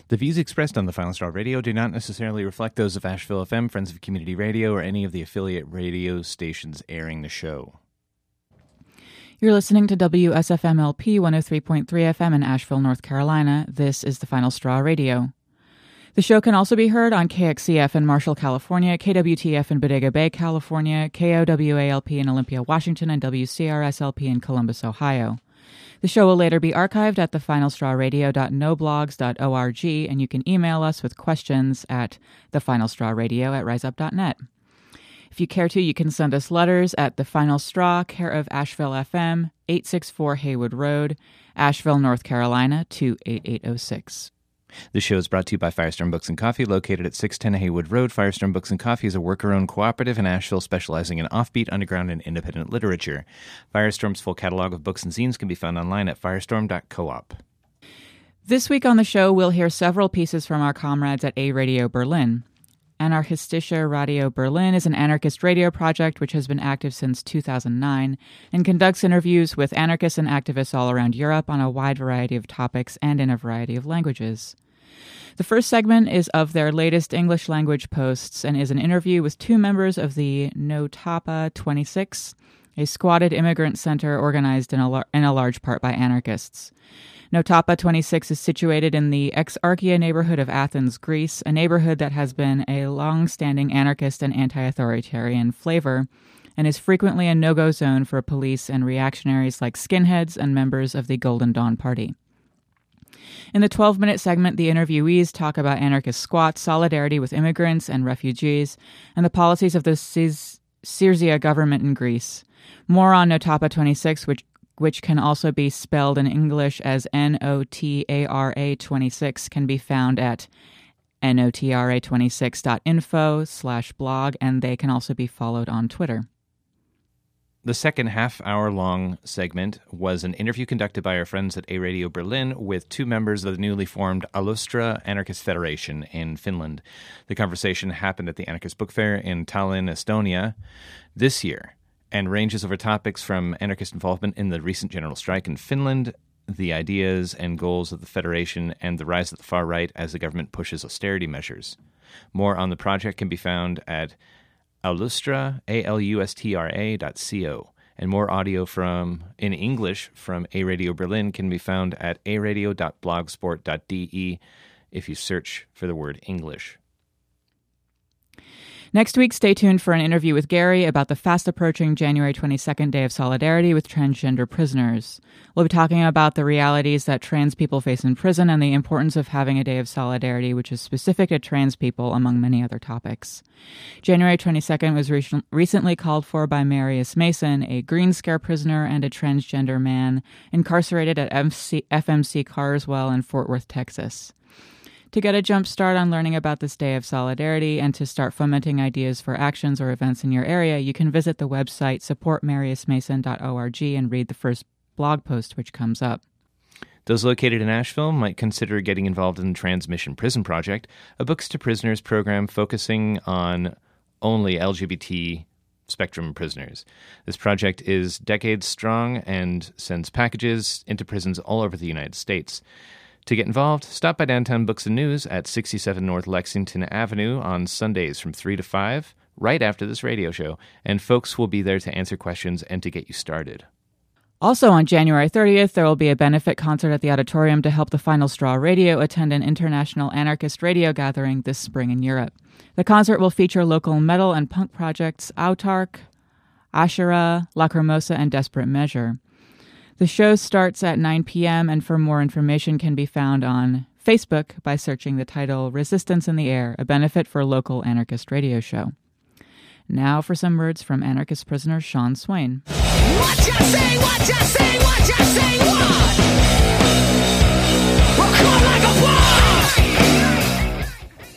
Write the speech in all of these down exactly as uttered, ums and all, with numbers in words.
The views expressed on the Final Straw Radio do not necessarily reflect those of Asheville F M, Friends of Community Radio, or any of the affiliate radio stations airing the show. You're listening to W S F M L P one oh three point three F M in Asheville, North Carolina. This is the Final Straw Radio. The show can also be heard on K X C F in Marshall, California, K W T F in Bodega Bay, California, K O W A L P in Olympia, Washington, and W C R S L P in Columbus, Ohio. The show will later be archived at the final straw radio dot no blogs dot org, and you can email us with questions at the final straw radio at rise up dot net. If you care to, you can send us letters at The Final Straw, care of Asheville F M, eight sixty-four Haywood Road, Asheville, North Carolina, two eight eight oh six. This show is brought to you by Firestorm Books and Coffee, located at six ten Haywood Road. Firestorm Books and Coffee is a worker-owned cooperative in Asheville specializing in offbeat, underground, and independent literature. Firestorm's full catalog of books and zines can be found online at firestorm dot coop. This week on the show, we'll hear several pieces from our comrades at A Radio Berlin. Anarchistische Radio Berlin is an anarchist radio project which has been active since two thousand nine and conducts interviews with anarchists and activists all around Europe on a wide variety of topics and in a variety of languages. The first segment is of their latest English language posts and is an interview with two members of the Notapa twenty-six, a squatted immigrant center organized in a, lar- in a large part by anarchists. Notapa twenty-six is situated in the Exarchia neighborhood of Athens, Greece, a neighborhood that has been a long-standing anarchist and anti-authoritarian flavor and is frequently a no-go zone for police and reactionaries like skinheads and members of the Golden Dawn Party. In the twelve-minute segment, the interviewees talk about anarchist squats, solidarity with immigrants and refugees, and the policies of the Syriza government in Greece. More on Notapa twenty-six, which which can also be spelled in English as N O T A R A twenty-six, can be found at notra twenty-six dot info slash blog, and they can also be followed on Twitter. The second half-hour-long segment was an interview conducted by our friends at A Radio Berlin with two members of the newly formed Alustra Anarchist Federation in Finland. The conversation happened at the Anarchist Book Fair in Tallinn, Estonia, this year, and ranges over topics from anarchist involvement in the recent general strike in Finland, the ideas and goals of the Federation, and the rise of the far right as the government pushes austerity measures. More on the project can be found at Alustra, A L U S T R A dot C O, and more audio from in English from A Radio Berlin can be found at a radio dot blogsport dot d e if you search for the word English. Next week, stay tuned for an interview with Gary about the fast-approaching January twenty-second Day of Solidarity with transgender prisoners. We'll be talking about the realities that trans people face in prison and the importance of having a Day of Solidarity which is specific to trans people, among many other topics. January twenty-second was re- recently called for by Marius Mason, a Green Scare prisoner and a transgender man incarcerated at F C- F M C Carswell in Fort Worth, Texas. To get a jump start on learning about this Day of Solidarity and to start fomenting ideas for actions or events in your area, you can visit the website support marius mason dot org and read the first blog post which comes up. Those located in Asheville might consider getting involved in the Transmission Prison Project, a Books to Prisoners program focusing on only L G B T spectrum prisoners. This project is decades strong and sends packages into prisons all over the United States. To get involved, stop by Downtown Books and News at sixty-seven North Lexington Avenue on Sundays from three to five, right after this radio show, and folks will be there to answer questions and to get you started. Also on January thirtieth, there will be a benefit concert at the auditorium to help the Final Straw Radio attend an international anarchist radio gathering this spring in Europe. The concert will feature local metal and punk projects Autark, Asherah, Lacrimosa, and Desperate Measure. The show starts at nine p.m., and for more information can be found on Facebook by searching the title Resistance in the Air, a benefit for a local anarchist radio show. Now for some words from anarchist prisoner Sean Swain. What you say, what you say, what you say, what? We're caught like a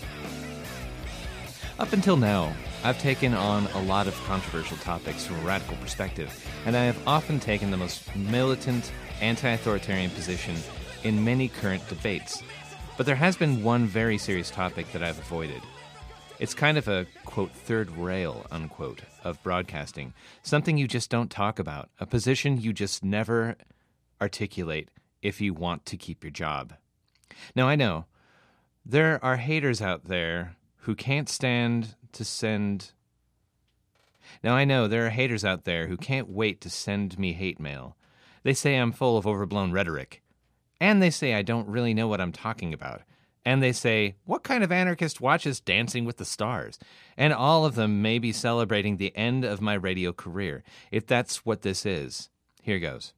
what? Up until now, I've taken on a lot of controversial topics from a radical perspective, and I have often taken the most militant, anti-authoritarian position in many current debates. But there has been one very serious topic that I've avoided. It's kind of a, quote, third rail, unquote, of broadcasting, something you just don't talk about, a position you just never articulate if you want to keep your job. Now, I know, There are haters out there who can't stand to send... Now, I know there are haters out there who can't wait to send me hate mail. They say I'm full of overblown rhetoric. And they say I don't really know what I'm talking about. And they say, what kind of anarchist watches Dancing with the Stars? And all of them may be celebrating the end of my radio career. If that's what this is, here goes.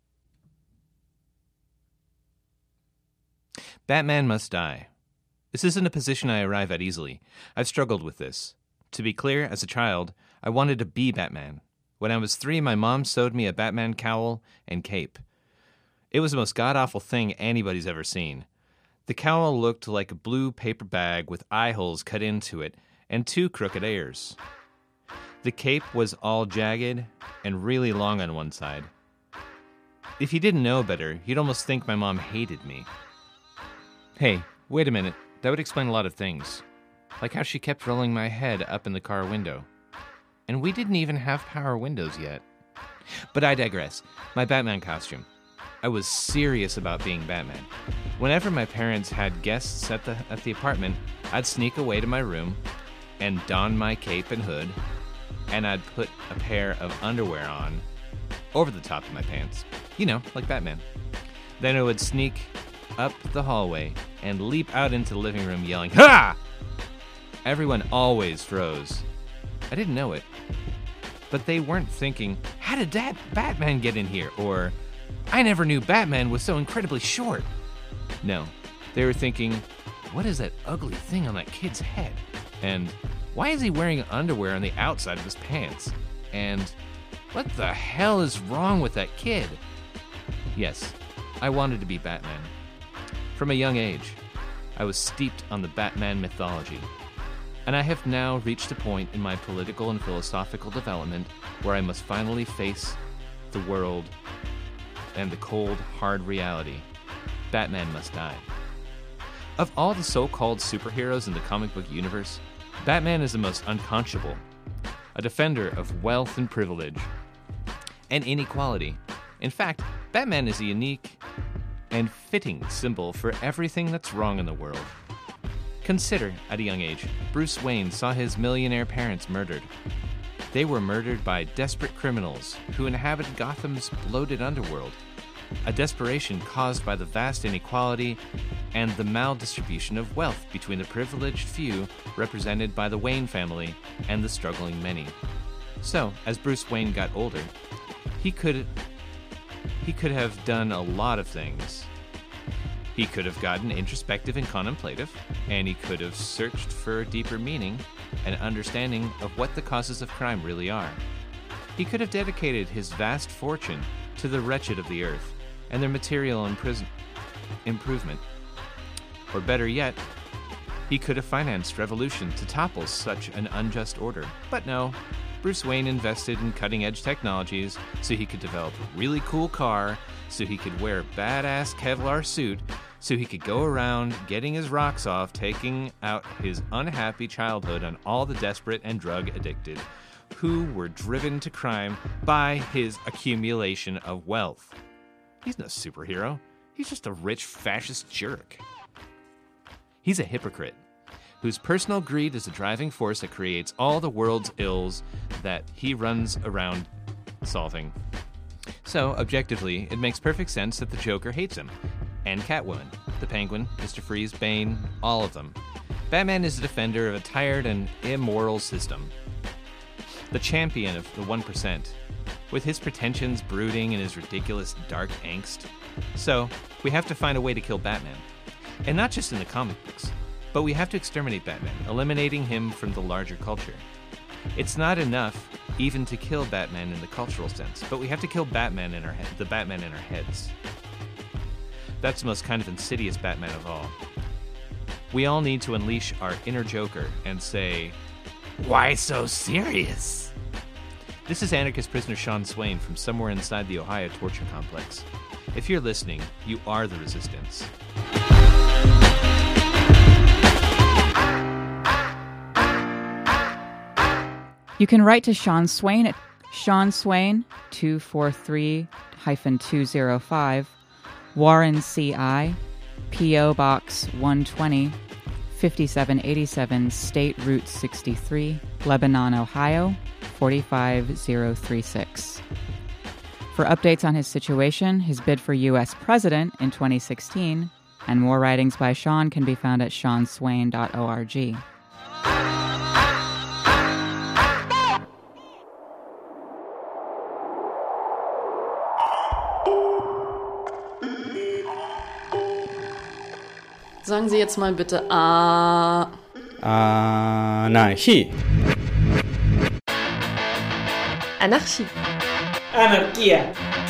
Batman must die. This isn't a position I arrive at easily. I've struggled with this. To be clear, as a child, I wanted to be Batman. When I was three, my mom sewed me a Batman cowl and cape. It was the most god-awful thing anybody's ever seen. The cowl looked like a blue paper bag with eye holes cut into it and two crooked ears. The cape was all jagged and really long on one side. If you didn't know better, you'd almost think my mom hated me. Hey, wait a minute. That would explain a lot of things. Like how she kept rolling my head up in the car window. And we didn't even have power windows yet. But I digress. My Batman costume. I was serious about being Batman. Whenever my parents had guests at the at the apartment, I'd sneak away to my room and don my cape and hood, and I'd put a pair of underwear on over the top of my pants. You know, like Batman. Then I would sneak up the hallway and leap out into the living room yelling, "Ha!" Everyone always froze. I didn't know it. But they weren't thinking, how did that Batman get in here? Or, I never knew Batman was so incredibly short. No, they were thinking, what is that ugly thing on that kid's head? And why is he wearing underwear on the outside of his pants? And what the hell is wrong with that kid? Yes, I wanted to be Batman. From a young age, I was steeped on the Batman mythology. And I have now reached a point in my political and philosophical development where I must finally face the world and the cold, hard reality. Batman must die. Of all the so-called superheroes in the comic book universe, Batman is the most unconscionable, a defender of wealth and privilege, and inequality. In fact, Batman is a unique and fitting symbol for everything that's wrong in the world. Consider, at a young age, Bruce Wayne saw his millionaire parents murdered. They were murdered by desperate criminals who inhabited Gotham's bloated underworld, a desperation caused by the vast inequality and the maldistribution of wealth between the privileged few represented by the Wayne family and the struggling many. So, as Bruce Wayne got older, he could he could have done a lot of things. He could have gotten introspective and contemplative, and he could have searched for a deeper meaning and understanding of what the causes of crime really are. He could have dedicated his vast fortune to the wretched of the earth and their material impris- improvement. Or better yet, he could have financed revolution to topple such an unjust order. But no, Bruce Wayne invested in cutting-edge technologies so he could develop a really cool car, so he could wear a badass Kevlar suit, so he could go around getting his rocks off, taking out his unhappy childhood on all the desperate and drug-addicted who were driven to crime by his accumulation of wealth. He's no superhero. He's just a rich fascist jerk. He's a hypocrite whose personal greed is the driving force that creates all the world's ills that he runs around solving. So, objectively, it makes perfect sense that the Joker hates him. And Catwoman, the Penguin, Mister Freeze, Bane, all of them. Batman is a defender of a tired and immoral system. The champion of the one percent, with his pretensions brooding and his ridiculous dark angst. So, we have to find a way to kill Batman. And not just in the comic books, but we have to exterminate Batman, eliminating him from the larger culture. It's not enough even to kill Batman in the cultural sense, but we have to kill Batman in our he- the Batman in our heads. That's the most kind of insidious Batman of all. We all need to unleash our inner Joker and say, "Why so serious?" This is anarchist prisoner Sean Swain from somewhere inside the Ohio torture complex. If you're listening, you are the resistance. You can write to Sean Swain at Sean Swain, two four three two oh five, Warren, C I, P O. Box one twenty, fifty-seven eighty-seven State Route sixty-three, Lebanon, Ohio, four five zero three six. For updates on his situation, his bid for U S president in twenty sixteen, and more writings by Sean can be found at sean swain dot org. Sagen Sie jetzt mal bitte A. Anarchie. Anarchie. Anarchia.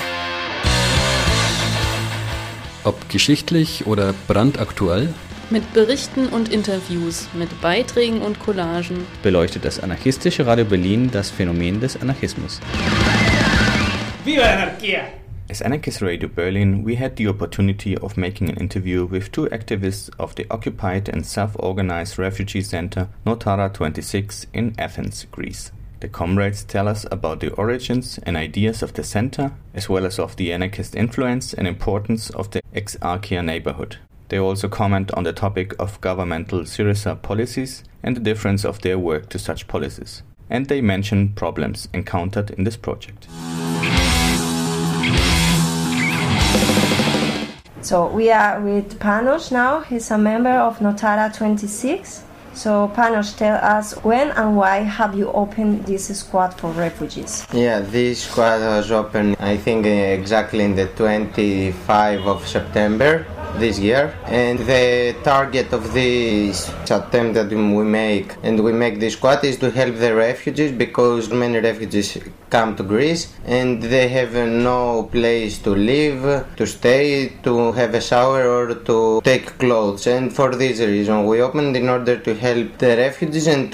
Ob geschichtlich oder brandaktuell, Mit Berichten und Interviews, mit Beiträgen und Collagen. Beleuchtet das anarchistische Radio Berlin das Phänomen des Anarchismus. Viva la anarchia! As Anarchist Radio Berlin, we had the opportunity of making an interview with two activists of the occupied and self-organized refugee center Notara twenty-six in Athens, Greece. The comrades tell us about the origins and ideas of the center, as well as of the anarchist influence and importance of the Exarchia neighborhood. They also comment on the topic of governmental Syriza policies and the difference of their work to such policies. And they mention problems encountered in this project. So we are with Panos now. He's a member of Notara twenty-six. So Panos, tell us when and why have you opened this squad for refugees? Yeah, this squad was opened, I think, exactly in the twenty-fifth of September this year. And the target of this attempt that we make, and we make this squad, is to help the refugees, because many refugees come to Greece and they have no place to live, to stay, to have a shower or to take clothes. And for this reason we opened in order to help the refugees and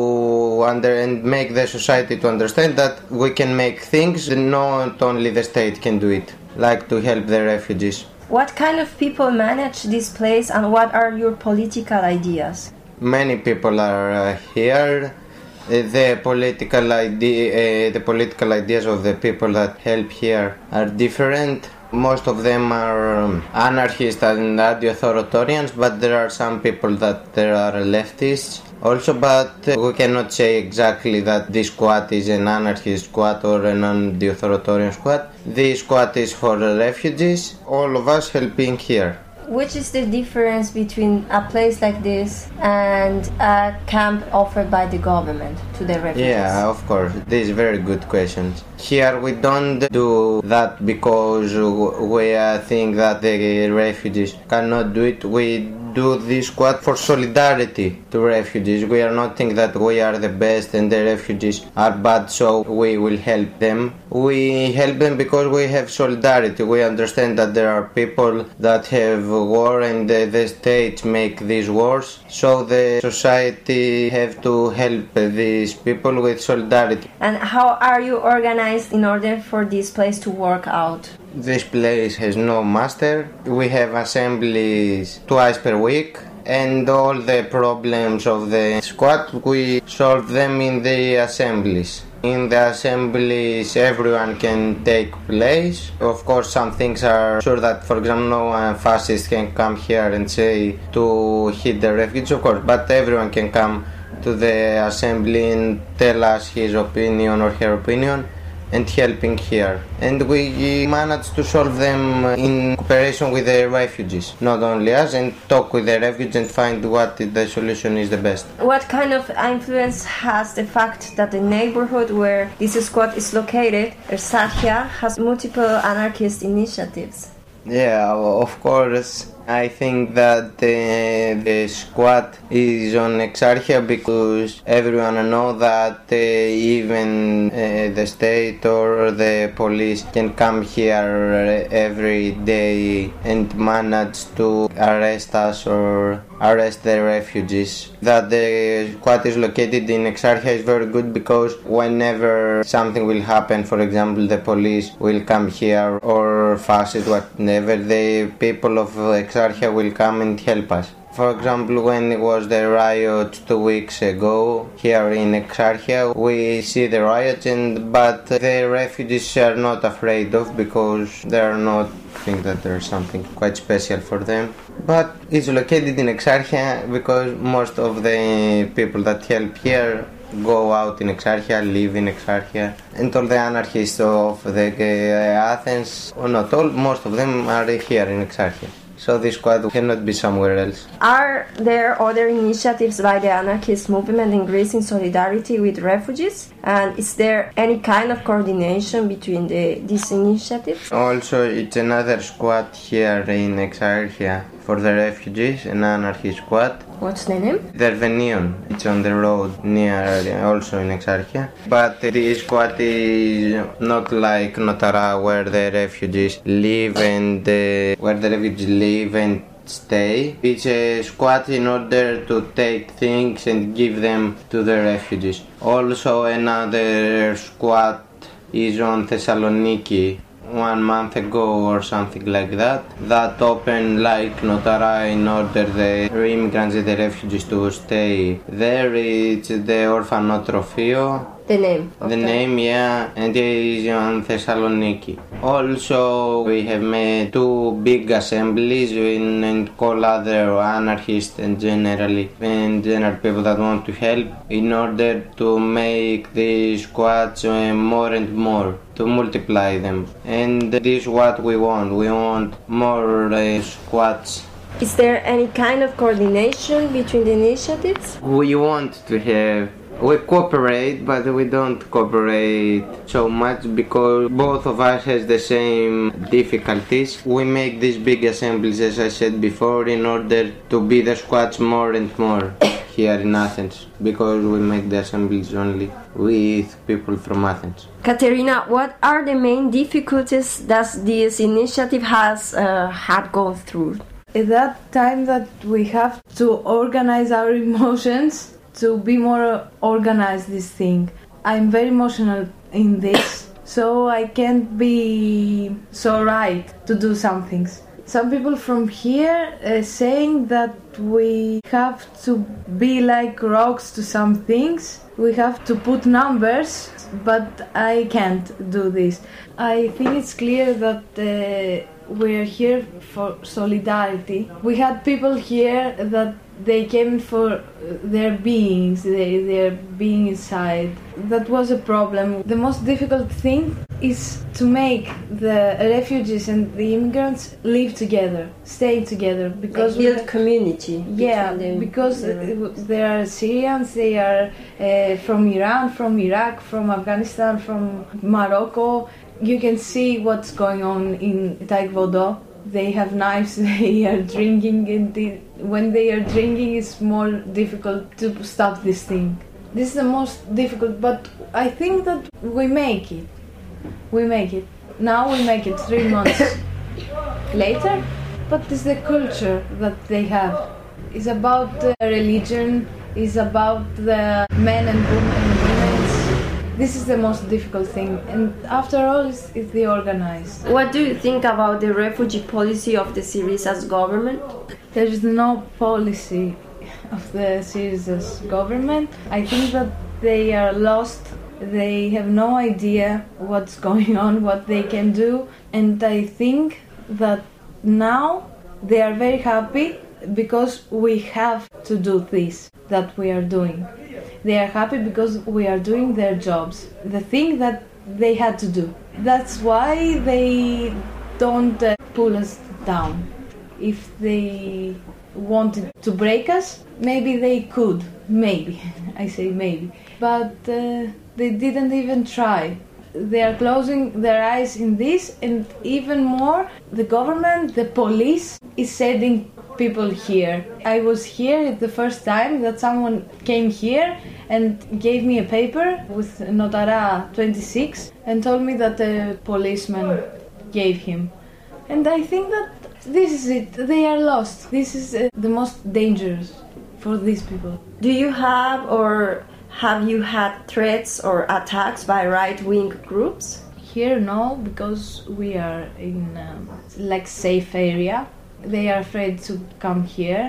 to under and make the society to understand that we can make things, not only the state can do it, like to help the refugees. What kind of people manage this place and what are your political ideas? Many people are uh, here. Uh, the political idea, uh, the political ideas of the people that help here are different. Most of them are um, anarchists and anti-authoritarians, but there are some people that there are leftists also. But uh, we cannot say exactly that this squad is an anarchist squad or an anti-authoritarian squad. This squad is for the refugees, all of us helping here. Which is the difference between a place like this and a camp offered by the government to the refugees? Yeah, of course. This is very good question. Here we don't do that because we uh, think that the refugees cannot do it. We do this squad for solidarity to refugees. We are not think that we are the best and the refugees are bad, so we will help them. We help them because we have solidarity. We understand that there are people that have war and the, the states make these wars, so the society have to help these people with solidarity. And how are you organized in order for this place to work out? This place has no master. We have assemblies twice per week, and all the problems of the squad we solve them in the assemblies. In the assemblies everyone can take place. Of course some things are sure that, for example, no one fascist can come here and say to hit the refugees, of course, but everyone can come to the assembly and tell us his opinion or her opinion and helping here. And we managed to solve them in cooperation with the refugees, not only us, and talk with the refugees and find what the solution is the best. What kind of influence has the fact that the neighborhood where this squad is located, Exarchia, has multiple anarchist initiatives? Yeah, of course. I think that uh, the squad is on Exarchia because everyone knows that uh, even uh, the state or the police can come here every day and manage to arrest us or arrest the refugees. That the squad is located in Exarchia is very good because whenever something will happen, for example, the police will come here or fascist, whatever, the people of Exarchia will come and help us. For example, when it was the riot two weeks ago here in Exarchia, we see the riots, and but the refugees are not afraid of because they are not think that there's something quite special for them. But it's located in Exarchia because most of the people that help here go out in Exarchia, live in Exarchia, and all the anarchists of the uh, Athens, or not all, most of them are here in Exarchia. So this squad cannot be somewhere else. Are there other initiatives by the anarchist movement in Greece in solidarity with refugees? And is there any kind of coordination between the, these initiatives? Also, it's another squad here in Exarchia for the refugees, an anarchist squad. What's the name? The Venion. It's on the road near, also in Exarchia. But this squad is not like Notara, where the refugees live and uh, where the refugees live and stay. It's a squad in order to take things and give them to the refugees. Also, another squad is on Thessaloniki one month ago or something like that, that opened like Notara in order the immigrants and the refugees to stay there. It's the Orphanotrofio. The name? The name, yeah, and it is on Thessaloniki. Also, we have made two big assemblies in, and call other anarchists and generally and general people that want to help in order to make these squads uh, more and more, to multiply them. And this is what we want. We want more uh, squads. Is there any kind of coordination between the initiatives? We want to have We cooperate, but we don't cooperate so much because both of us has the same difficulties. We make these big assemblies, as I said before, in order to be the squads more and more here in Athens, because we make the assemblies only with people from Athens. Katerina, what are the main difficulties that this initiative has uh, had gone through? At that time that we have to organize our emotions, to be more organized this thing. I'm very emotional in this, so I can't be so right to do some things. Some people from here are saying that we have to be like rocks to some things. We have to put numbers, but I can't do this. I think it's clear that uh, we're here for solidarity. We had people here that they came for their beings, they, their being inside. That was a problem. The most difficult thing is to make the refugees and the immigrants live together, stay together. Because they build community. Yeah, because the they are Syrians, they are uh, from Iran, from Iraq, from Afghanistan, from Morocco. You can see what's going on in Taekwondo. They have knives, they are drinking, and the, when they are drinking it's more difficult to stop this thing. This is the most difficult, but I think that we make it. We make it. Now we make it three months later, but it's the culture that they have. It's about the religion, it's about the men and women. This is the most difficult thing, and after all, it's, it's the organized. What do you think about the refugee policy of the Syriza's government? There is no policy of the Syriza's government. I think that they are lost. They have no idea what's going on, what they can do, and I think that now they are very happy because we have to do this that we are doing. They are happy because we are doing their jobs, the thing that they had to do. That's why they don't uh, pull us down. If they wanted to break us, maybe they could, maybe, I say maybe. But uh, they didn't even try. They are closing their eyes in this, and even more, the government, the police is sending people here. I was here the first time that someone came here and gave me a paper with Notara twenty-six and told me that a policeman gave him. And I think that this is it. They are lost. This is uh, the most dangerous for these people. Do you have or have you had threats or attacks by right-wing groups? Here, no, because we are in um, like safe area. They are afraid to come here.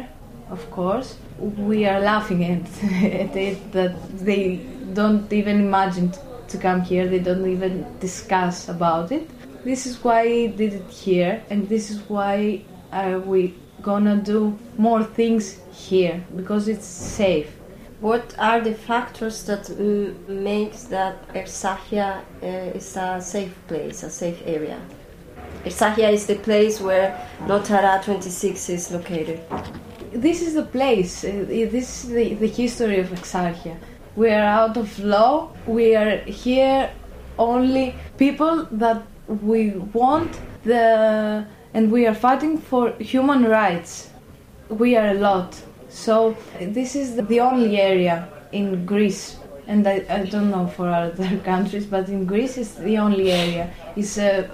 of course. We are laughing at, at it that they don't even imagine to come here, they don't even discuss about it. This is why I did it here, and this is why uh, we gonna do more things here, because it's safe. What are the factors that uh, makes that Ersahia uh, is a safe place, a safe area? Ersahia is the place where Notara twenty-six is located. This is the place, uh, this is the, the history of Exarchia. We are out of law, we are here only people that we want the, and we are fighting for human rights. We are a lot. So this is the only area in Greece, and I, I don't know for other countries, but in Greece it's the only area. It's a,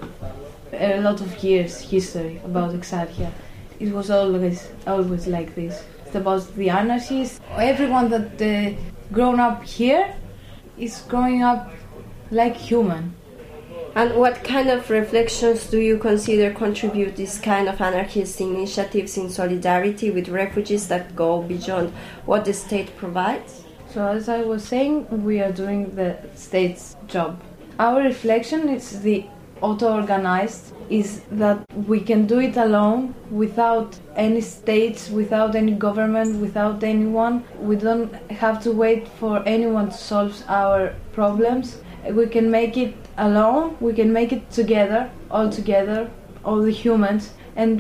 a lot of years history about Exarchia. It was always always like this. It's about the anarchists. Everyone that uh, grown up here is growing up like human. And what kind of reflections do you consider contribute this kind of anarchist initiatives in solidarity with refugees that go beyond what the state provides? So as I was saying, we are doing the state's job. Our reflection is the auto-organized, is that we can do it alone without any states, without any government, without anyone. We don't have to wait for anyone to solve our problems. We can make it alone, we can make it together, all together, all the humans, and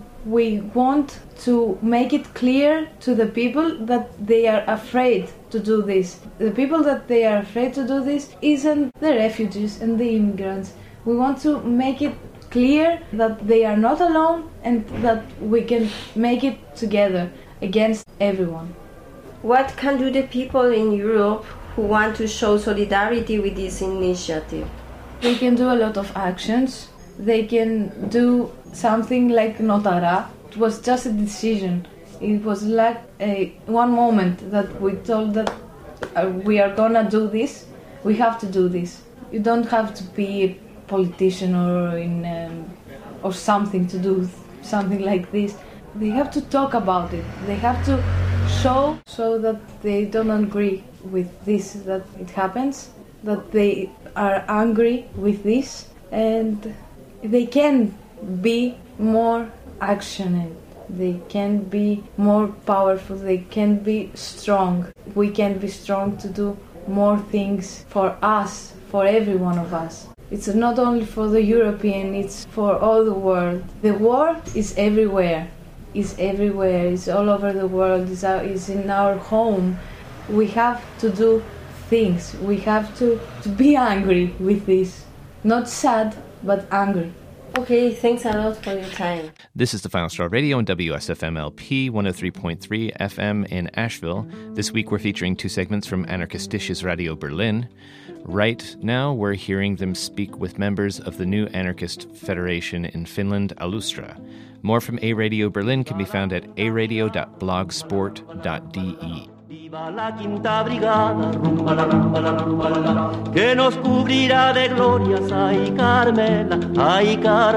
we want to make it clear to the people that they are afraid to do this. The people that they are afraid to do this isn't the refugees and the immigrants. We want to make it clear that they are not alone and that we can make it together against everyone. What can do the people in Europe who want to show solidarity with this initiative? They can do a lot of actions. They can do something like Notara. It was just a decision. It was like a, one moment that we told that uh, we are gonna do this. We have to do this. You don't have to be a politician or in um, or something to do something like this. They have to talk about it. They have to show so that they don't agree with this, that it happens, that they are angry with this, and they can be more actionable, they can be more powerful, they can be strong. We can be strong to do more things for us, for every one of us. It's not only for the European, it's for all the world. The war is everywhere, is everywhere, it's all over the world, it's, our, it's in our home. We have to do things. We have to, to be angry with this. Not sad, but angry. Okay, thanks a lot for your time. This is the Final Straw Radio on W S F M L P one oh three point three F M in Asheville. This week we're featuring two segments from Anarchistisches Radio Berlin. Right now we're hearing them speak with members of the new anarchist federation in Finland, Alustra. More from A Radio Berlin can be found at a radio dot blogsport dot d e. Viva la quinta brigada, rumba la rumba la rumba la, que nos cubrirá de glorias, ay Carmela, ay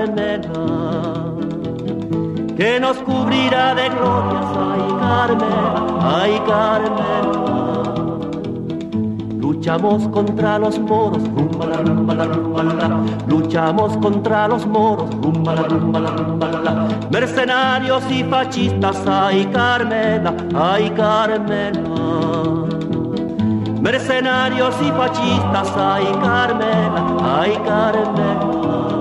Carmela. Que nos cubrirá de glorias, ay Carmela, ay Carmela. Luchamos contra los moros, rumba la rumba la rumba la. Luchamos contra los moros, rumba la rumba la rumba la. Mercenarios y fascistas, ay Carmela, ay Carmela. Mercenarios y fascistas, ay Carmela, ay Carmela.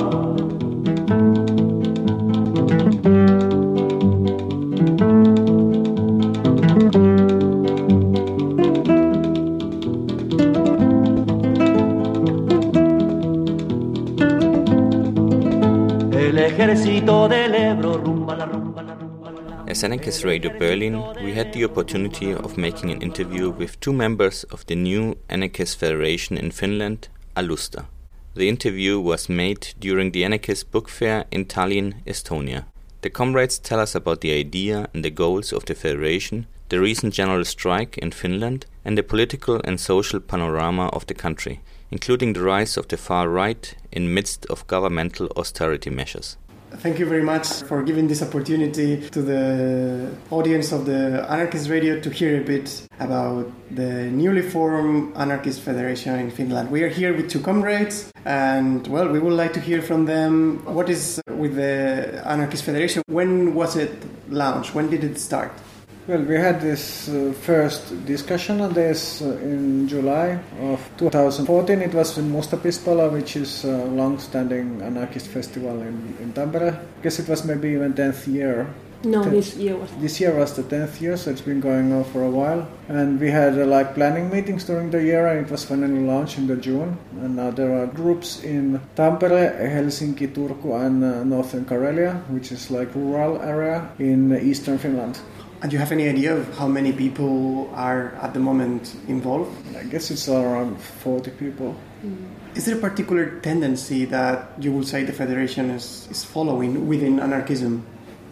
As Anarchist Radio Berlin, we had the opportunity of making an interview with two members of the new Anarchist Federation in Finland, Alustra. The interview was made during the Anarchist Book Fair in Tallinn, Estonia. The comrades tell us about the idea and the goals of the federation, the recent general strike in Finland, and the political and social panorama of the country, including the rise of the far right in midst of governmental austerity measures. Thank you very much for giving this opportunity to the audience of the Anarchist Radio to hear a bit about the newly formed Anarchist Federation in Finland. We are here with two comrades and, well, we would like to hear from them what is with the Anarchist Federation. When was it launched? When did it start? Well, we had this uh, first discussion on this uh, in July of two thousand fourteen. It was in Mustapispala, which is a long-standing anarchist festival in, in Tampere. I guess it was maybe even tenth year. No, tenth, this year was... This year was the tenth year, so it's been going on for a while. And we had uh, like planning meetings during the year, and it was finally launched in the June. And now there are groups in Tampere, Helsinki, Turku, and uh, Northern Karelia, which is like rural area in eastern Finland. And do you have any idea of how many people are at the moment involved? I guess it's around forty people. Mm. Is there a particular tendency that you would say the Federation is, is following within anarchism?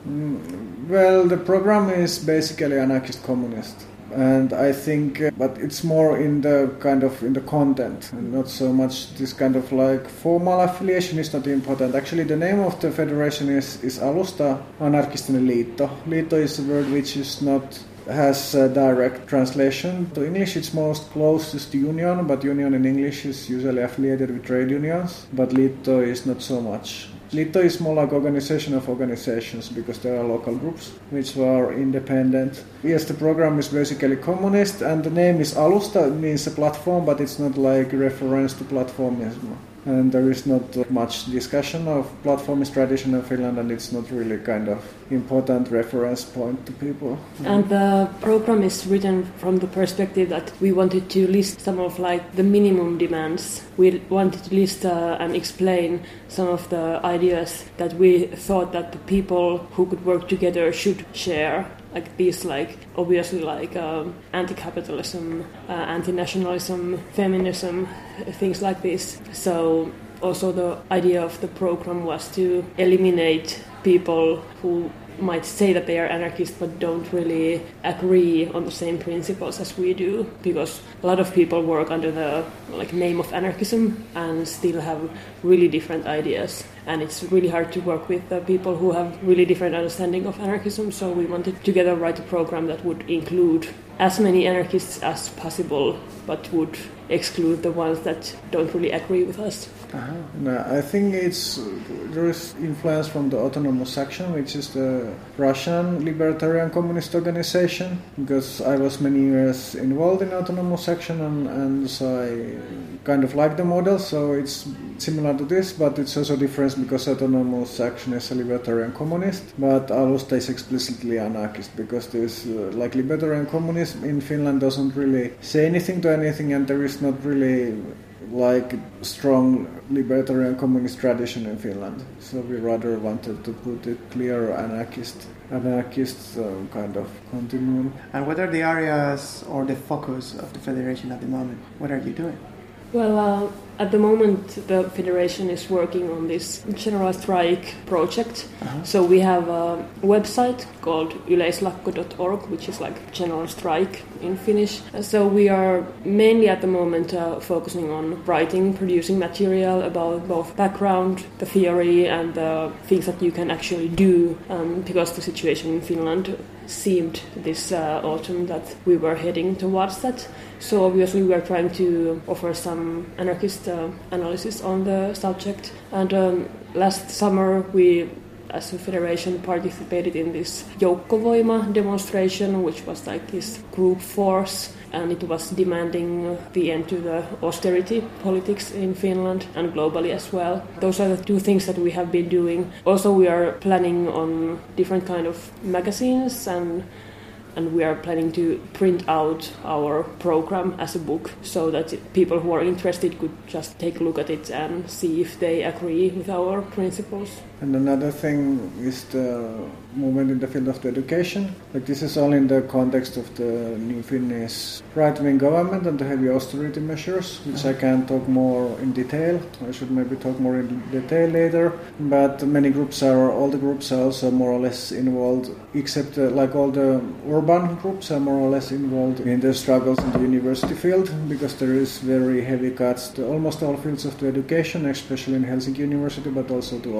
Mm, well, the program is basically anarchist communist. And I think, uh, but it's more in the kind of in the content, and not so much this kind of like formal affiliation is not important. Actually, the name of the federation is is Alusta Anarkistinen liitto. Liitto is a word which is not has a direct translation to English. It's most closest to union, but union in English is usually affiliated with trade unions. But liitto is not so much. Liitto is more like organization of organizations because there are local groups which are independent. Yes, the program is basically communist and the name is Alusta, it means a platform, but it's not like a reference to platformism. And there is not much discussion of platformist tradition in Finland, and it's not really kind of important reference point to people. And the program is written from the perspective that we wanted to list some of like the minimum demands. We wanted to list uh, and explain some of the ideas that we thought that the people who could work together should share. Like these, like obviously, like um, anti-capitalism, uh, anti-nationalism, feminism, things like this. So also the idea of the program was to eliminate people who might say that they are anarchists but don't really agree on the same principles as we do, because a lot of people work under the like name of anarchism and still have really different ideas, and it's really hard to work with the people who have really different understanding of anarchism. So we wanted together write a program that would include as many anarchists as possible but would exclude the ones that don't really agree with us. Uh-huh. No, I think it's there is influence from the Autonomous Action, which is the Russian libertarian communist organization, because I was many years involved in Autonomous Action, and, and so I kind of like the model. So it's similar to this, but it's also different because Autonomous Action is a libertarian communist, but Alusta is explicitly anarchist, because this uh, like libertarian communism in Finland doesn't really say anything to anything, and there is not really like strong libertarian communist tradition in Finland. So we rather wanted to put it clear anarchist anarchist uh, kind of continuum. And what are the areas or the focus of the Federation at the moment? What are you doing? Well, uh, at the moment the Federation is working on this general strike project. Uh-huh. So we have a website called yleislakko dot org, which is like general strike in Finnish. So we are mainly at the moment uh, focusing on writing, producing material about both background, the theory, and the things that you can actually do, um, because the situation in Finland seemed this uh, autumn that we were heading towards that. So obviously we are trying to offer some anarchist uh, analysis on the subject. And um, last summer we, as a federation, participated in this Joukkovoima demonstration, which was like this group force, and it was demanding the end to the austerity politics in Finland and globally as well. Those are the two things that we have been doing. Also, we are planning on different kind of magazines, and and we are planning to print out our program as a book so that people who are interested could just take a look at it and see if they agree with our principles. And another thing is the movement in the field of the education. Like this is all in the context of the new Finnish right-wing government and the heavy austerity measures, which I can talk more in detail. I should maybe talk more in detail later. But many groups are, all the groups are also more or less involved, except uh, like all the urban groups are more or less involved in the struggles in the university field, because there is very heavy cuts to almost all fields of the education, especially in Helsinki University, but also to all the other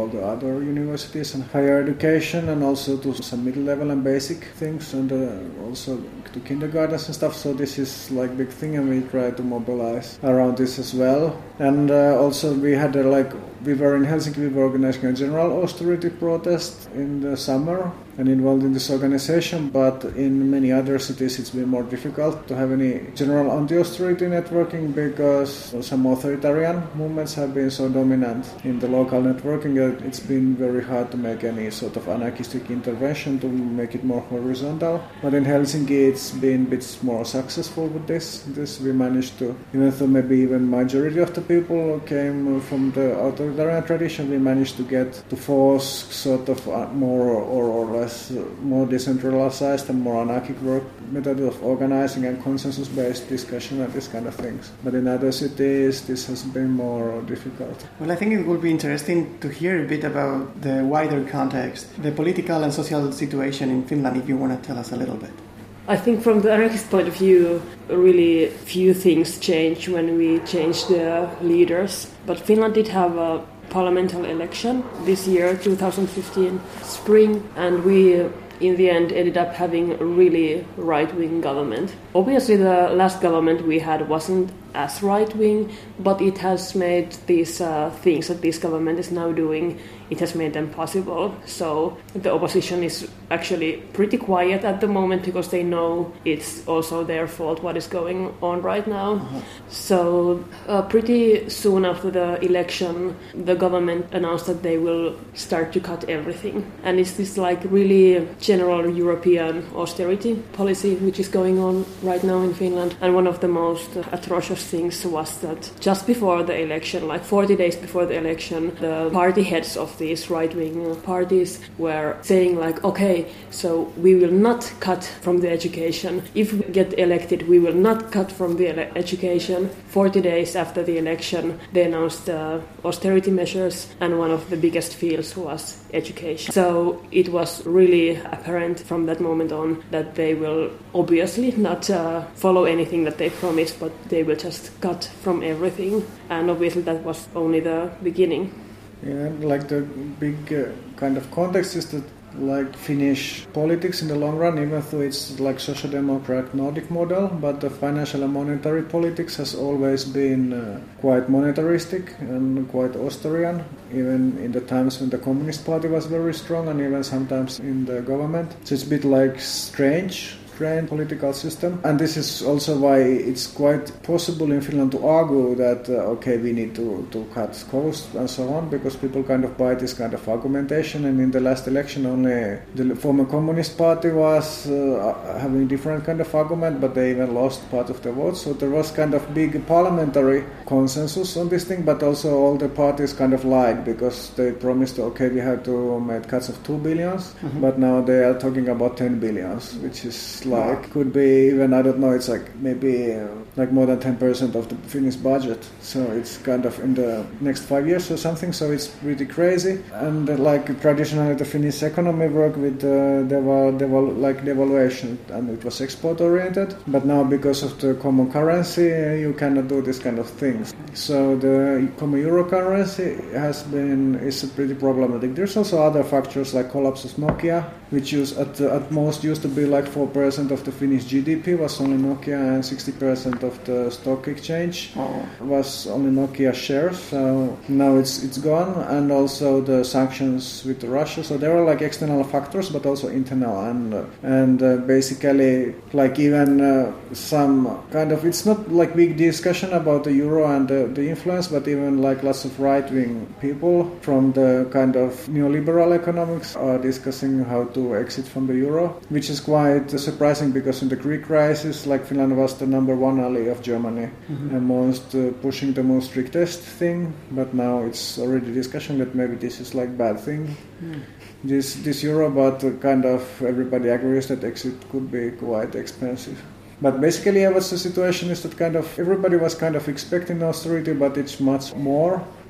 other universities and higher education, and also to some middle level and basic things, and uh, also to kindergartens and stuff. So this is like big thing, and we try to mobilize around this as well. And uh, also we had a, like we were in Helsinki, we were organizing a general austerity protest in the summer and involved in this organization, but in many other cities it's been more difficult to have any general anti-austerity networking because some authoritarian movements have been so dominant in the local networking that it's been very hard to make any sort of anarchistic intervention to make it more horizontal. But in Helsinki it's been a bit more successful with this. This we managed to, even though maybe even majority of the people came from the authoritarian tradition, we managed to get to force sort of more or, or less more decentralized and more anarchic work method of organizing and consensus-based discussion and this kind of things. But in other cities, this has been more difficult. Well, I think it would be interesting to hear a bit about the wider context, the political and social situation in Finland, if you want to tell us a little bit. I think from the anarchist point of view, really few things changed when we changed the leaders. But Finland did have a parliamentary election this year, two thousand fifteen spring, and we in the end ended up having a really right-wing government. Obviously the last government we had wasn't as right-wing, but it has made these uh, things that this government is now doing, it has made them possible. So the opposition is actually pretty quiet at the moment because they know it's also their fault what is going on right now. Uh-huh. So uh, pretty soon after the election, the government announced that they will start to cut everything. And it's this like really general European austerity policy which is going on right now in Finland. And one of the most atrocious things was that just before the election, like forty days before the election, the party heads of these right-wing parties were saying like, okay, so we will not cut from the education. If we get elected, we will not cut from the ele- education. forty days after the election, they announced uh, austerity measures, and one of the biggest fields was education. So it was really apparent from that moment on that they will obviously not uh, follow anything that they promised, but they will just cut from everything. And obviously that was only the beginning. Yeah, like the big uh, kind of context is that like Finnish politics in the long run, even though it's like social democrat Nordic model, but the financial and monetary politics has always been uh, quite monetaristic and quite austerian, even in the times when the Communist Party was very strong and even sometimes in the government. So it's a bit like strange political system, and this is also why it's quite possible in Finland to argue that uh, okay, we need to, to cut costs and so on, because people kind of buy this kind of argumentation. And in the last election only the former Communist Party was uh, having different kind of argument, but they even lost part of the votes. So there was kind of big parliamentary consensus on this thing, but also all the parties kind of lied because they promised okay, we have to make cuts of two billions, mm-hmm. but now they are talking about ten billions, which is like could be even, I don't know, it's like maybe uh, like more than ten percent of the Finnish budget. So it's kind of in the next five years or something. So it's pretty crazy. And uh, like traditionally the Finnish economy worked with uh, deval- deval- like devaluation, and it was export oriented. But now because of the common currency, uh, you cannot do this kind of things. So the common euro currency has been is pretty problematic. There's also other factors like collapse of Nokia, which used at, uh, at most used to be like four percent of the Finnish G D P was only Nokia, and sixty percent of the stock exchange oh. was only Nokia shares. So now it's it's gone, and also the sanctions with Russia. So there are like external factors, but also internal, and uh, and uh, basically like even uh, some kind of, it's not like big discussion about the euro and the, the influence, but even like lots of right-wing people from the kind of neoliberal economics are discussing how to exit from the euro, which is quite surprising because in the Greek crisis, like Finland was the number one ally of Germany, mm-hmm. and most uh, pushing the most strictest thing, but now it's already discussion that maybe this is like bad thing. Mm. This this euro, but uh, kind of everybody agrees that exit could be quite expensive. But basically, yeah, what's the situation is that kind of everybody was kind of expecting austerity, but it's much more.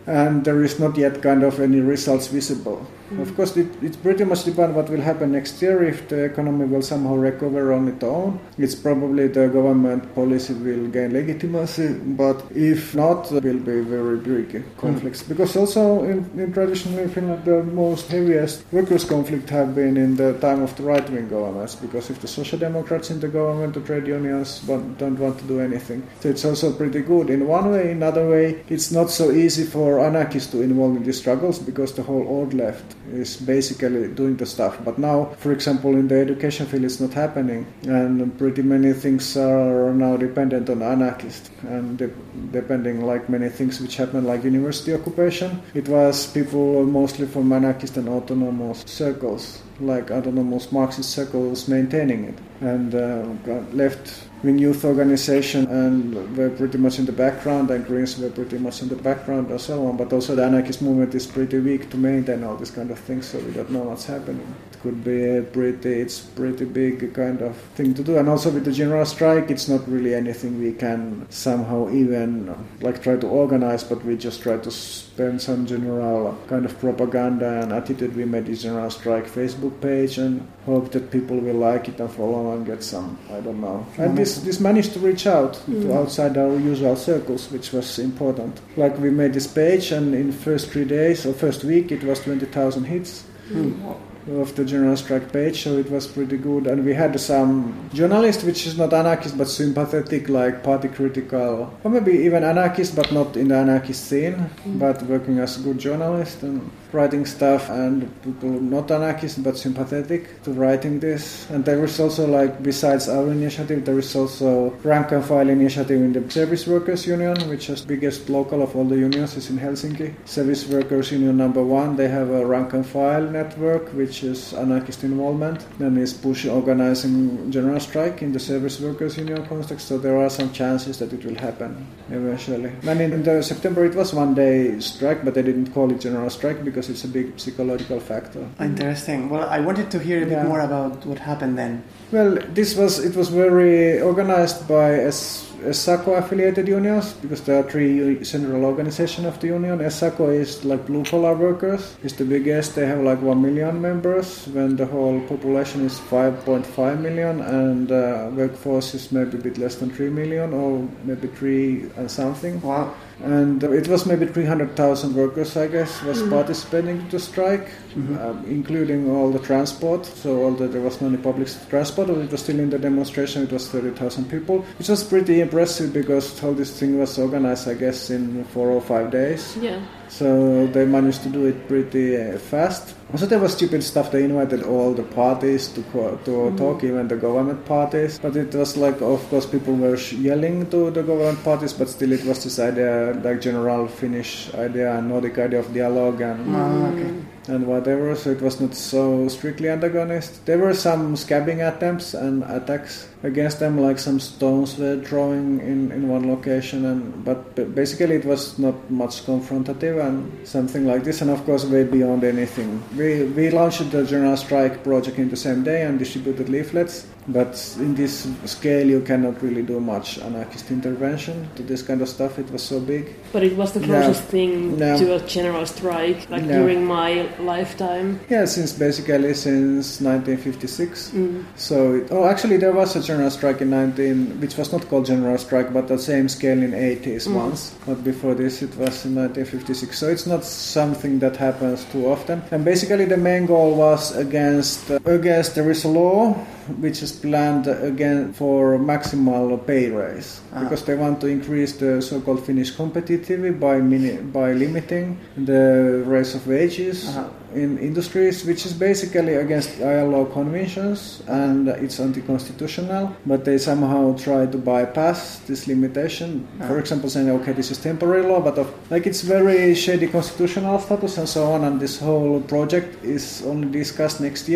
and there is not yet kind of any results visible. Mm. Of course, it, it pretty much depends what will happen next year. If the economy will somehow recover on its own, it's probably the government policy will gain legitimacy, but if not, there will be very big conflicts. Mm. Because also in, in traditionally Finland, the most heaviest workers' conflict have been in the time of the right-wing governments, because if the Social Democrats in the government, the trade unions don't want to do anything. So it's also pretty good. In one way, in another way, it's not so easy for anarchists to involve in these struggles because the whole old left is basically doing the stuff. But now, for example, in the education field, it's not happening, and pretty many things are now dependent on anarchists, and de- depending like many things which happen, like university occupation. It was people mostly from anarchist and autonomous circles, like autonomous Marxist circles maintaining it, and uh, left-wing youth organization and were pretty much in the background, and Greens were pretty much in the background and so on, but also the anarchist movement is pretty weak to maintain all these kind of things, so we don't know what's happening. It could be a pretty, it's pretty big kind of thing to do, and also with the general strike, it's not really anything we can somehow even like try to organize, but we just try to spend some general kind of propaganda and attitude. We made this general strike Facebook page and hope that people will like it and follow and get some, I don't know. And this this managed to reach out mm. to outside our usual circles, which was important. Like we made this page, and in the first three days or first week it was twenty thousand hits. Mm. Of the general strike page, so it was pretty good. And we had some journalist which is not anarchist but sympathetic, like party critical, or maybe even anarchist but not in the anarchist scene, mm. but working as a good journalist and writing stuff, and people not anarchist but sympathetic to writing this. And there is also, like, besides our initiative, there is also rank and file initiative in the Service Workers Union, which is the biggest local of all the unions, is in Helsinki. Service Workers Union number one, they have a rank and file network which is anarchist involvement, and is pushing organizing general strike in the Service Workers Union context, so there are some chances that it will happen eventually. And in the September it was one day strike, but they didn't call it general strike because it's a big psychological factor. Interesting. Well, I wanted to hear a bit yeah. more about what happened then. Well, this was it was very organized by S- SACO affiliated unions, because there are three central organizations of the union. SACO is like blue collar workers. It's the biggest. They have like one million members when the whole population is five point five million, and uh, workforce is maybe a bit less than three million, or maybe three and something. Wow. And it was maybe three hundred thousand workers, I guess, was mm-hmm. participating in the strike, mm-hmm. um, including all the transport. So although there was no any public transport, but it was still in the demonstration, it was thirty thousand people, which was pretty impressive because all this thing was organized, I guess, in four or five days. Yeah. So they managed to do it pretty uh, fast. Also, there was stupid stuff. They invited all the parties to co- to mm. talk, even the government parties. But it was like, of course, people were sh- yelling to the government parties, but still it was this idea, like general Finnish idea and Nordic idea of dialogue and mm. okay. and whatever. So it was not so strictly antagonist. There were some scabbing attempts and attacks against them, like some stones were throwing in, in one location, and but basically it was not much confrontative and something like this, and of course way beyond anything. We we launched the General Strike project in the same day and distributed leaflets, but in this scale you cannot really do much anarchist intervention to this kind of stuff. It was so big. But it was the closest yeah. thing yeah. to a general strike, like yeah. during my lifetime. Yeah, since basically since nineteen fifty-six. Mm. So, it, oh, actually there was a general strike in nineteen, which was not called general strike, but the same scale in eighties mm. once. But before this, it was in nineteen fifty-six. So it's not something that happens too often. And basically, the main goal was against uh, against there is a law which is planned again for maximal pay raise, ah. because they want to increase the so-called Finnish competitivity by mini- by limiting the raise of wages uh-huh. in industries, which is basically against I L O conventions and it's anti-constitutional. But they somehow try to bypass this limitation. Uh-huh. For example, saying, okay, this is temporary law, but of, like it's very shady constitutional status and so on. And this whole project is only discussed next year.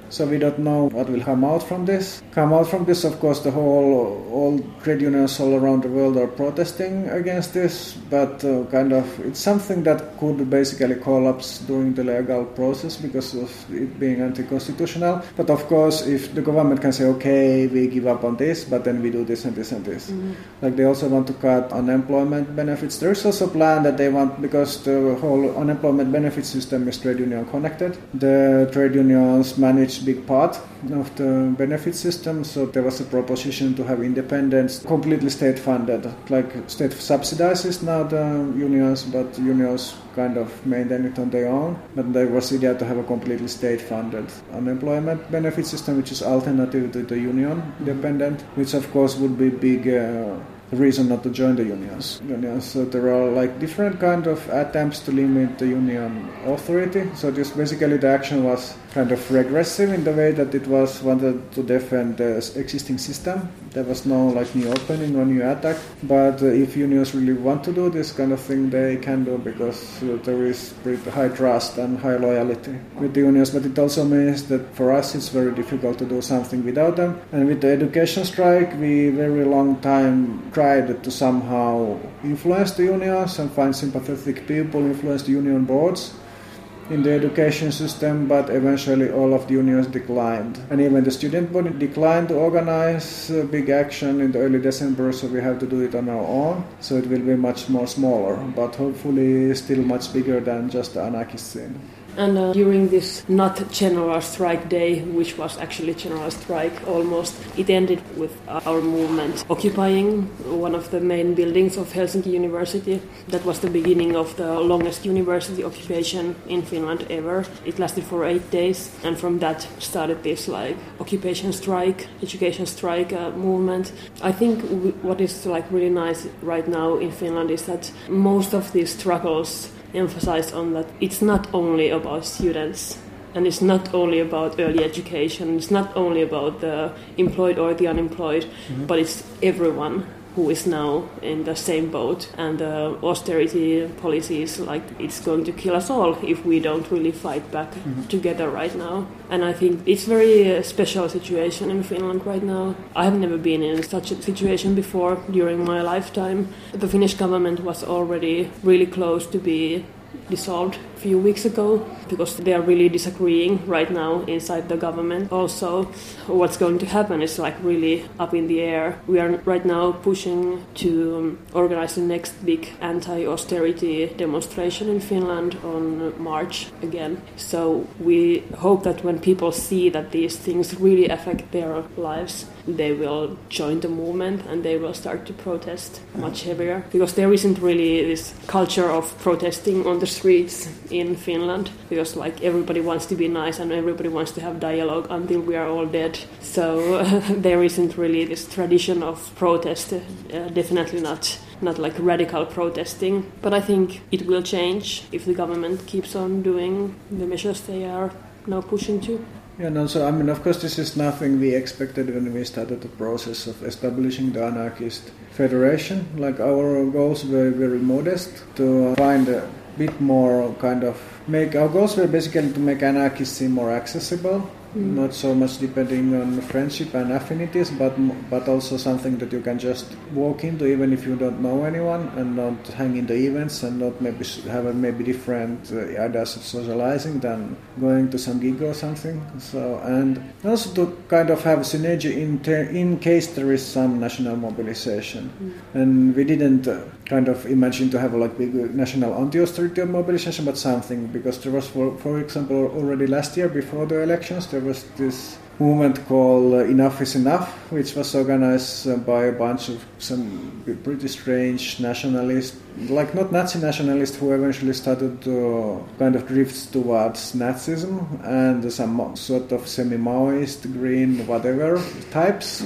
So we don't know what will come out from this. Come out from this, of course, the whole all trade unions all around the world are protesting against this, but uh, kind of it's something that could basically collapse during the legal process because of it being anti-constitutional. But of course, if the government can say, okay, we give up on this, but then we do this and this and this. Mm-hmm. Like they also want to cut unemployment benefits. There is also a plan that they want, because the whole unemployment benefit system is trade union connected. The trade unions manage big part of the benefit system, so there was a proposition to have independence completely state funded, like state subsidizes now the unions, but unions kind of maintain it on their own. But there was the idea to have a completely state funded unemployment benefit system, which is alternative to the union dependent, which of course would be big uh, reason not to join the unions. unions. So there are like different kind of attempts to limit the union authority. So just basically the action was kind of regressive in the way that it was wanted to defend the existing system. There was no like new opening or new attack. But uh, if unions really want to do this kind of thing, they can do, because uh, there is pretty high trust and high loyalty with the unions. But it also means that for us it's very difficult to do something without them. And with the education strike, we very long time tried to somehow influence the unions and find sympathetic people, influence the union boards in the education system, but eventually all of the unions declined. And even the student body declined to organize a big action in the early December, so we have to do it on our own. So it will be much more smaller, but hopefully still much bigger than just the anarchist scene. And uh, during this not general strike day, which was actually general strike almost, it ended with our movement occupying one of the main buildings of Helsinki University. That was the beginning of the longest university occupation in Finland ever. It lasted for eight days, and from that started this like occupation strike, education strike uh, movement. I think w- what is like really nice right now in Finland is that most of these struggles emphasize on that it's not only about students, and it's not only about early education, it's not only about the employed or the unemployed, mm-hmm. but it's everyone who is now in the same boat. And the austerity policies, like, it's going to kill us all if we don't really fight back mm-hmm. together right now. And I think it's a very uh, special situation in Finland right now. I have never been in such a situation before during my lifetime. The Finnish government was already really close to be dissolved a few weeks ago, because they are really disagreeing right now inside the government. Also, what's going to happen is like really up in the air. We are right now pushing to um, organize the next big anti-austerity demonstration in Finland on March again. So we hope that when people see that these things really affect their lives, they will join the movement and they will start to protest much heavier, because there isn't really this culture of protesting on the streets in Finland, because like everybody wants to be nice and everybody wants to have dialogue until we are all dead. So uh, there isn't really this tradition of protest, uh, definitely not not like radical protesting. But I think it will change if the government keeps on doing the measures they are now pushing to. Yeah, no, so I mean, of course, this is nothing we expected when we started the process of establishing the anarchist federation. Like, our goals were very modest, to find a bit more kind of make our goals were basically to make anarchism more accessible. Mm. Not so much depending on friendship and affinities, but but also something that you can just walk into even if you don't know anyone, and not hang in the events, and not maybe have a maybe different uh, ideas of socializing than going to some gig or something. So, and also to kind of have synergy in ter- in case there is some national mobilization. Mm. And we didn't uh, kind of imagine to have a like big national anti-austerity mobilization, but something, because there was, for for example, already last year before the elections, there was this movement called uh, Enough is Enough, which was organized uh, by a bunch of some pretty strange nationalists, like not Nazi nationalists, who eventually started to kind of drift towards Nazism, and some sort of semi-Maoist, green, whatever types,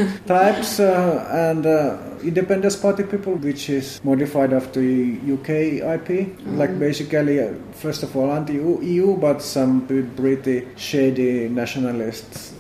types, uh, and uh, Independence Party people, which is modified after U K I P, mm-hmm. like basically, uh, first of all, anti-E U, but some pretty shady nationalists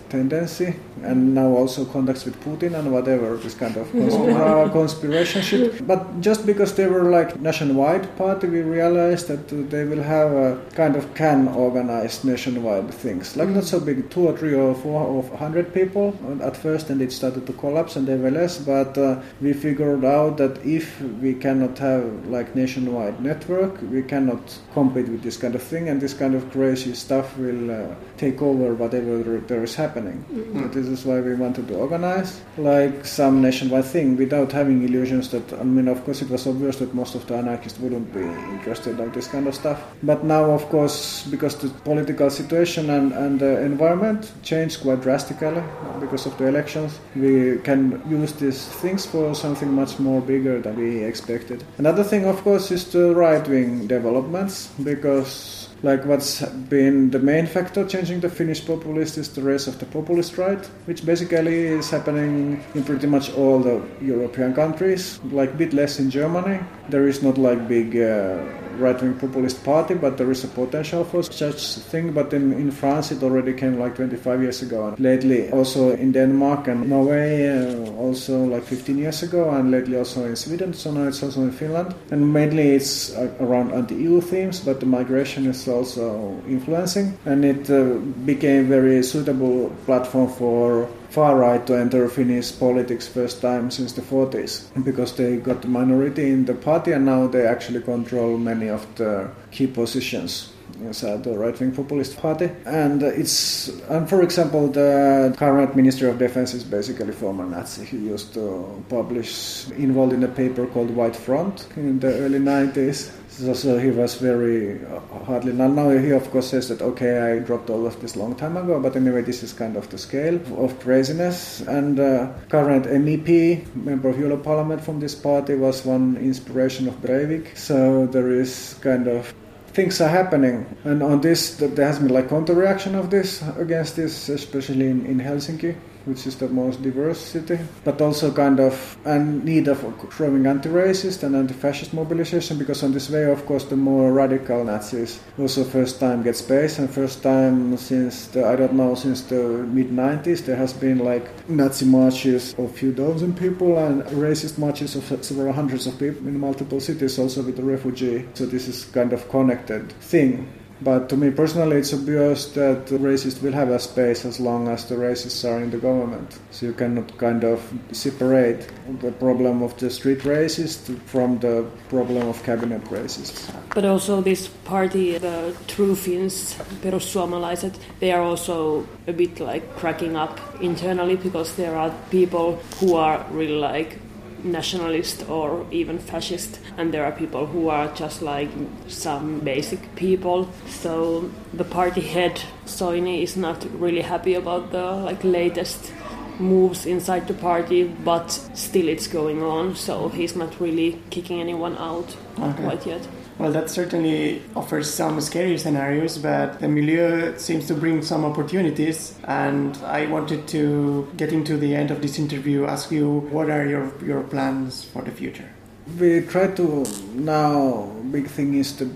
tendency, and now also contacts with Putin and whatever, this kind of conspira- conspiration shit. But just because they were like nationwide party, we realized that they will have a kind of can organize nationwide things, like not so big, two or three or four or hundred people at first, and it started to collapse and they were less, but uh, we figured out that if we cannot have like nationwide network, we cannot compete with this kind of thing, and this kind of crazy stuff will uh, take over whatever there is happening. Mm-hmm. This is why we wanted to organize like some nationwide thing without having illusions that, I mean, of course it was obvious that most of the anarchists wouldn't be interested in this kind of stuff. But now, of course, because the political situation and, and the environment changed quite drastically because of the elections, we can use these things for something much more bigger than we expected. Another thing, of course, is the right-wing developments, because like what's been the main factor changing the Finnish populist is the rise of the populist right, which basically is happening in pretty much all the European countries, like a bit less in Germany. There is not like big uh, right-wing populist party, but there is a potential for such thing. But in, in France it already came like twenty-five years ago, and lately also in Denmark and Norway uh, also like fifteen years ago, and lately also in Sweden, so now it's also in Finland. And mainly it's uh, around anti-E U themes, but the migration is also influencing, and it uh, became very suitable platform for far right to enter Finnish politics first time since the forties, because they got the minority in the party and now they actually control many of the key positions inside the right-wing populist party. And it's, and for example, the current Minister of Defense is basically former Nazi. He used to publish, involved in a paper called White Front in the early nineties. So, so he was very hardly. Now, now he of course says that okay, I dropped all of this long time ago. But anyway, this is kind of the scale of craziness. And uh, current M E P, member of Euro Parliament from this party, was one inspiration of Breivik. So there is kind of things are happening, and on this there has been like counter-reaction of this against this, especially in, in Helsinki, which is the most diverse city, but also kind of a need of growing anti-racist and anti-fascist mobilization, because on this way, of course, the more radical Nazis also first time get space, and first time since the, I don't know, since the mid nineties, there has been like Nazi marches of a few dozen people and racist marches of several hundreds of people in multiple cities, also with the refugee. So this is kind of connected thing. But to me personally, it's obvious that the racists will have a space as long as the racists are in the government. So you cannot kind of separate the problem of the street racists from the problem of cabinet racists. But also this party, the True Finns, Perussuomalaiset, they are also a bit like cracking up internally, because there are people who are really like nationalist or even fascist, and there are people who are just like some basic people. So the party head Soini is not really happy about the like latest moves inside the party, but still it's going on, so he's not really kicking anyone out okay. quite yet. Well, that certainly offers some scary scenarios, but the milieu seems to bring some opportunities. And I wanted to, getting to the end of this interview, ask you, what are your, your plans for the future? We try to, now, big thing is the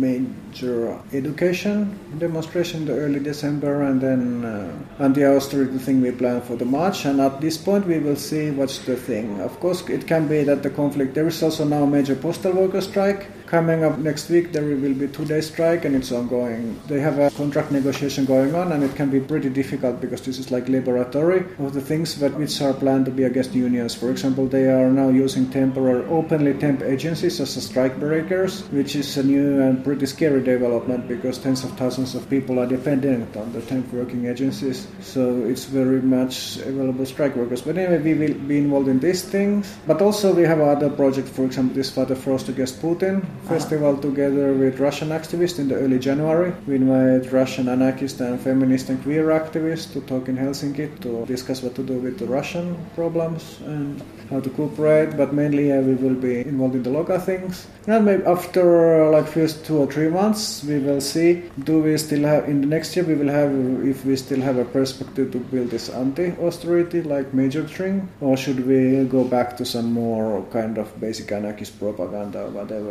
major education demonstration in the early December, and then uh, anti-austerity thing we plan for the March. And at this point we will see what's the thing. Of course, it can be that the conflict, there is also now a major postal worker strike. Coming up next week, there will be two-day strike, and it's ongoing. They have a contract negotiation going on, and it can be pretty difficult because this is like liberatory of the things that which are planned to be against unions. For example, they are now using temporary, openly temp agencies as a strike breakers, which is a new and pretty scary development because tens of thousands of people are dependent on the temp working agencies. So it's very much available strike workers. But anyway, we will be involved in these things. But also we have other project, for example, this Father Frost Against Putin festival together with Russian activists in the early January. We invite Russian anarchist and feminist and queer activists to talk in Helsinki to discuss what to do with the Russian problems and how to cooperate, but mainly uh, we will be involved in the local things. And maybe after uh, like first two or three months, we will see, do we still have, in the next year we will have, if we still have a perspective to build this anti-austerity like major string, or should we go back to some more kind of basic anarchist propaganda or whatever? The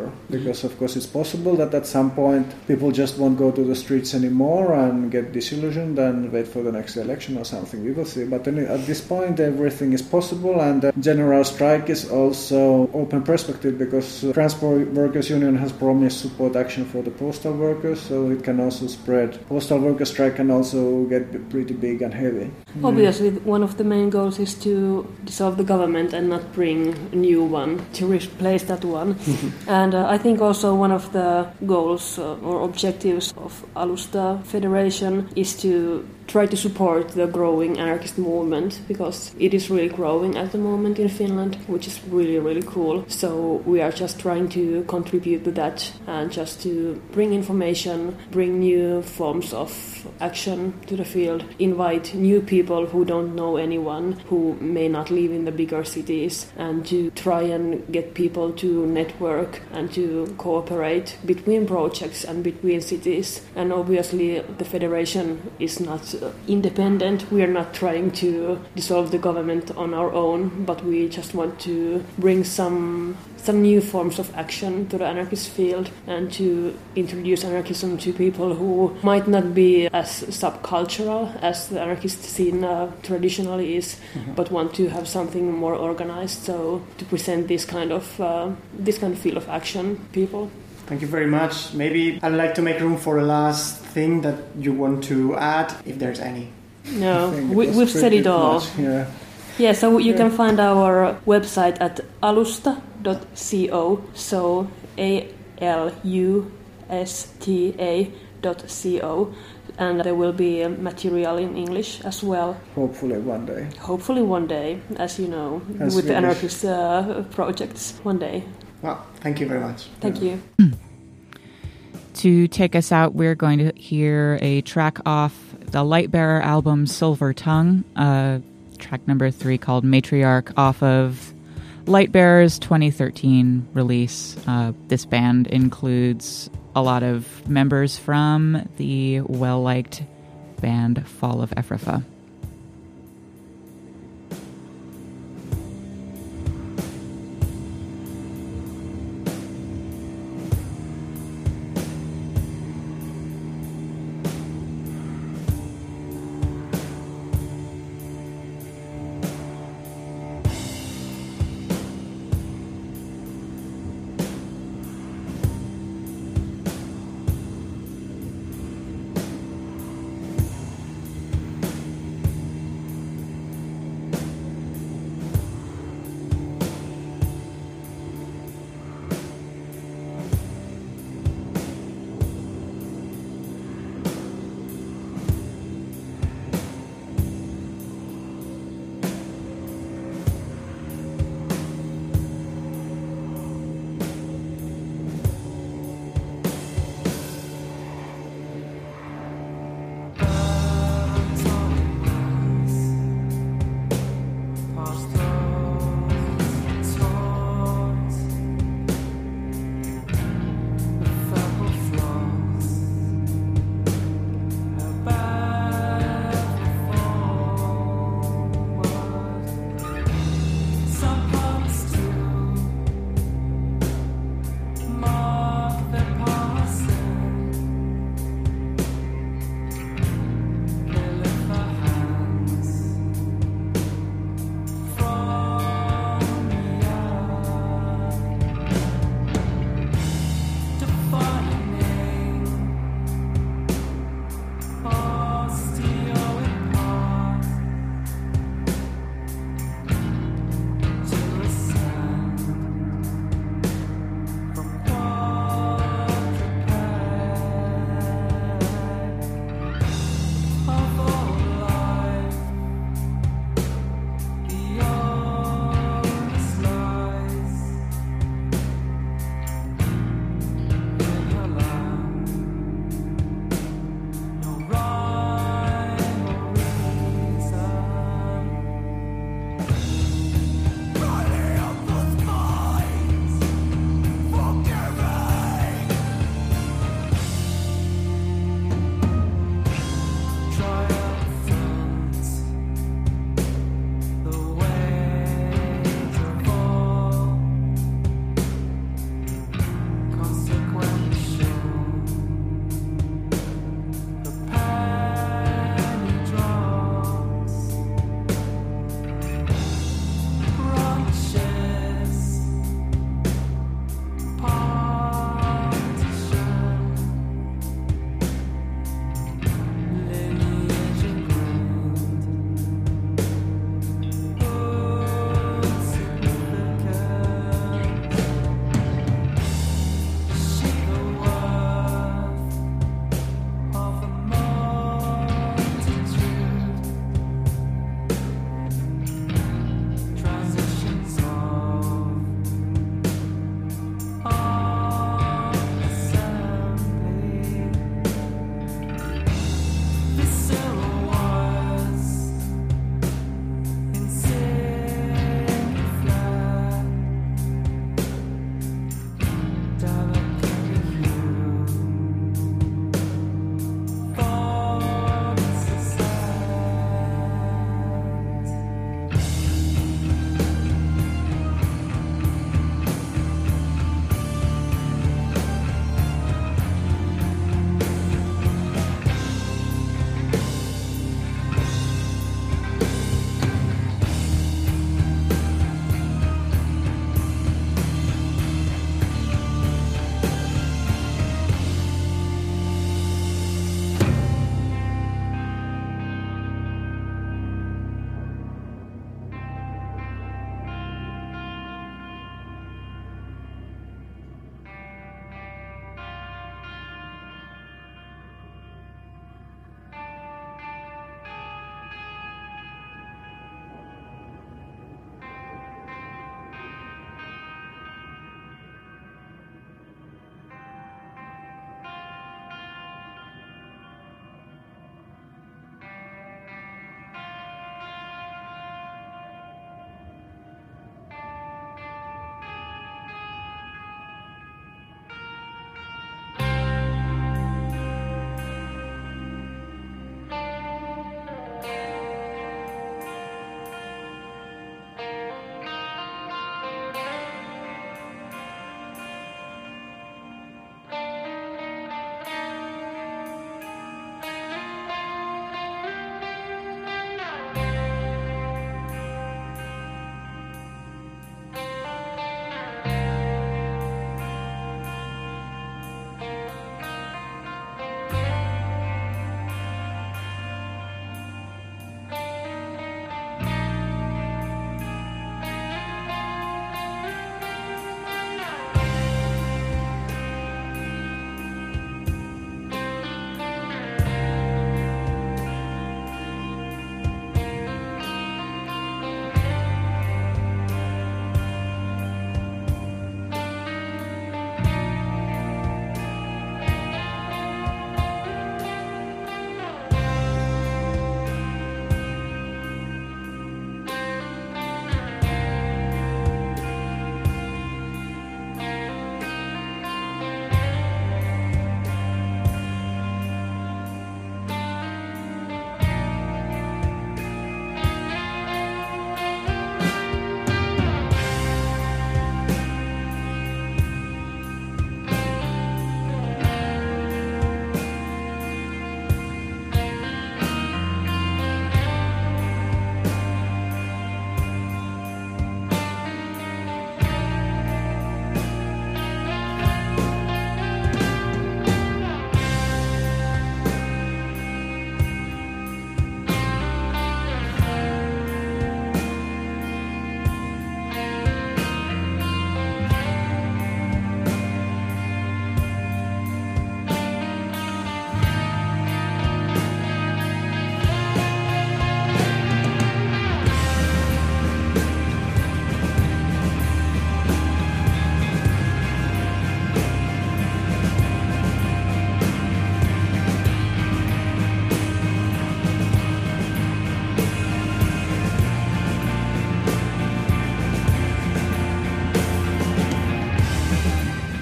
because of course it's possible that at some point people just won't go to the streets anymore and get disillusioned and wait for the next election or something. We will see. But at this point everything is possible, and the general strike is also open perspective because uh, Transport Workers Union has promised support action for the postal workers, so it can also spread. Postal worker strike can also get pretty big and heavy. Obviously, one of the main goals is to dissolve the government and not bring a new one to replace that one. And uh, I think also one of the goals uh, or objectives of Alusta Federation is to try to support the growing anarchist movement, because it is really growing at the moment in Finland, which is really, really cool. So we are just trying to contribute to that and just to bring information, bring new forms of action to the field, invite new people who don't know anyone, who may not live in the bigger cities, and to try and get people to network and to cooperate between projects and between cities. And obviously the federation is not uh, independent. We are not trying to dissolve the government on our own, but we just want to bring some some new forms of action to the anarchist field and to introduce anarchism to people who might not be as subcultural as the anarchist scene uh, traditionally is, mm-hmm. but want to have something more organized. So to present this kind of uh, this kind of field of action, people. Thank you very much. Maybe I'd like to make room for a last thing that you want to add, if there's any. No, we, we've said it all. Much, yeah. Yeah, so you yeah. can find our website at alusta dot co, so A L U S T A dot co, and there will be material in English as well. Hopefully one day. Hopefully one day, as you know, as with the wish. anarchist uh, projects, one day. Well, thank you very much. Thank yeah. you. To take us out, we're going to hear a track off the Lightbearer album Silver Tongue, uh, track number three called Matriarch, off of Lightbearer's twenty thirteen release. Uh, this band includes a lot of members from the well-liked band Fall of Ephrafa.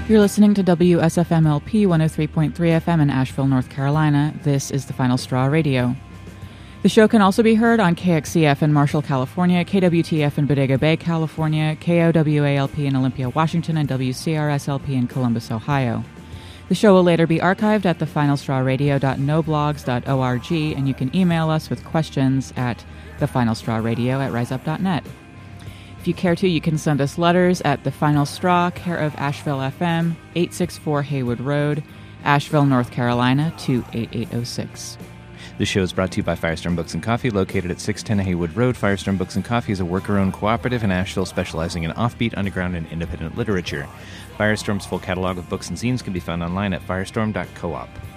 You're listening to W S F M L P one oh three point three F M in Asheville, North Carolina. This is the Final Straw Radio. The show can also be heard on K X C F in Marshall, California, K W T F in Bodega Bay, California, K O W A L P in Olympia, Washington, and W C R S L P in Columbus, Ohio. The show will later be archived at the final straw radio dot no blogs dot org, and you can email us with questions at the final straw radio at riseup dot net. If you care to, you can send us letters at The Final Straw, care of Asheville F M, eight sixty-four Haywood Road, Asheville, North Carolina, two eight eight oh six. The show is brought to you by Firestorm Books and Coffee, located at six ten Haywood Road. Firestorm Books and Coffee is a worker-owned cooperative in Asheville specializing in offbeat, underground, and independent literature. Firestorm's full catalog of books and zines can be found online at firestorm dot coop.